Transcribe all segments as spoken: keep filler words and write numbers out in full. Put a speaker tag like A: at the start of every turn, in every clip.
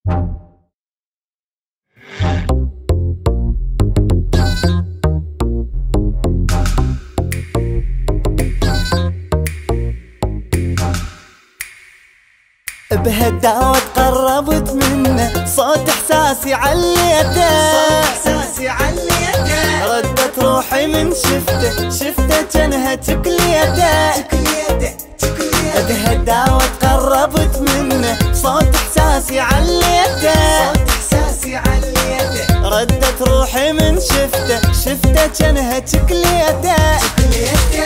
A: بهالدعوة تقربت منه، صوت احساسي عليته،
B: صوت احساسي عليته،
A: ردت روحي من شفته، شفته جنها تكليته
B: تكليته تكليته.
A: بهالدعوة تقربت منه، صوت احساسي عليته،
B: صوت احساسي عليته،
A: ردت روحي من شفته، شفته جنها تكليته
B: تكليته.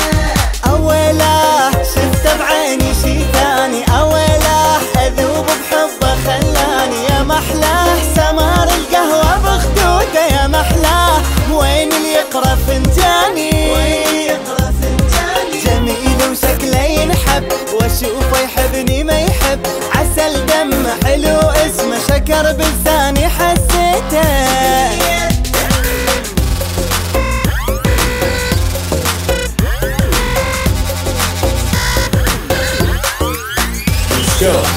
A: أويله شفته بعيني شي ثاني، أويله أذوب بحبه خلاني، يا محلاه سمار القهوة بخدوده، يا محلاه وين اللي يقرا فنجاني،
B: وين اللي يقرا فنجاني.
A: جميل وشكله ينحب، واشوفه يحبني ما يحب، عسل دمه حلو اسمه، شكر بلساني حسيته.
C: Go.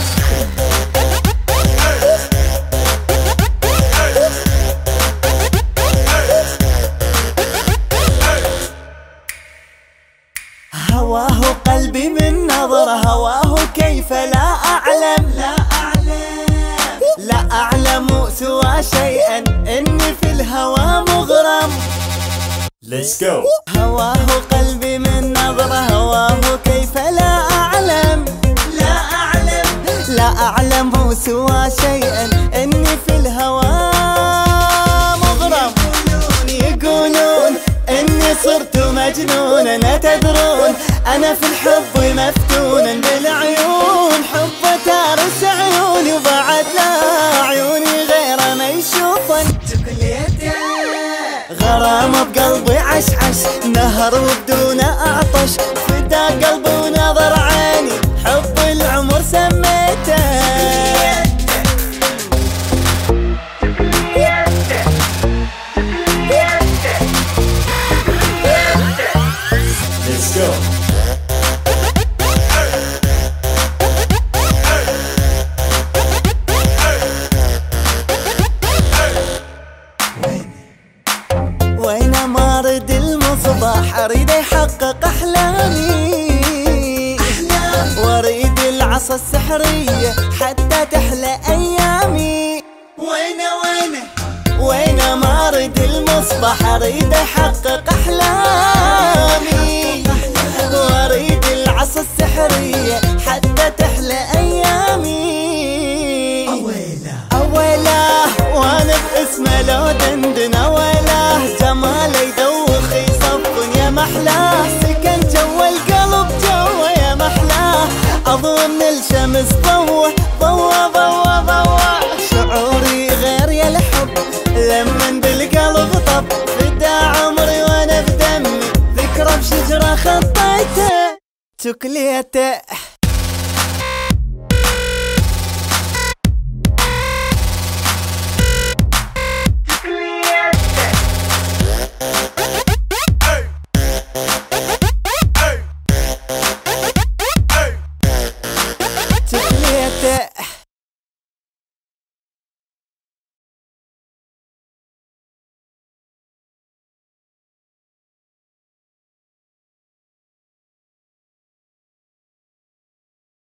A: هواه قلبي من نظره، هواه كيف لا أعلم،
B: لا أعلم
A: لا أعلم سوى شيئا إني في الهوى مغرم.
C: Let's go.
A: هواه قلبي من نظره، هواه كيف لا أعلم،
B: لا أعلم
A: لا أعلم سوى شيئا إني في الهوى مغرم. يقولون إني صرت مجنونا، تدرون أنا في الحب مفتونا، بالعيون حبه تارس عيوني، وبعد لا عيوني غيره ما يشوفن.
B: تكليته
A: غرام بقلبي عشعش، نهر وبدون أعطش، فدا قلبي ونظر عيني، حب العمر سميته.
C: Let's go.
A: وين مارد المصباح، اريد يحقق احلامي، واريد العصا السحرية حتى تحلى ايامي.
B: وين وين
A: وين مارد المصباح، اريد يحقق احلامي، واريد العصا السحرية حتى تحلى ايامي.
B: أويله
A: أويله وانا باسمه لو دندن، أويله جماله يدوخ يصفن، يا محلاه سكن جوا القلب جوا، يا محلاه اظن الشمس ضوى ضوى ضوى ضوى، شعوري غير يا الحب لمن بالقلب طب، فدا عمري وانا بدمي ذكرى بشجرة خطيته تكليته. تكليته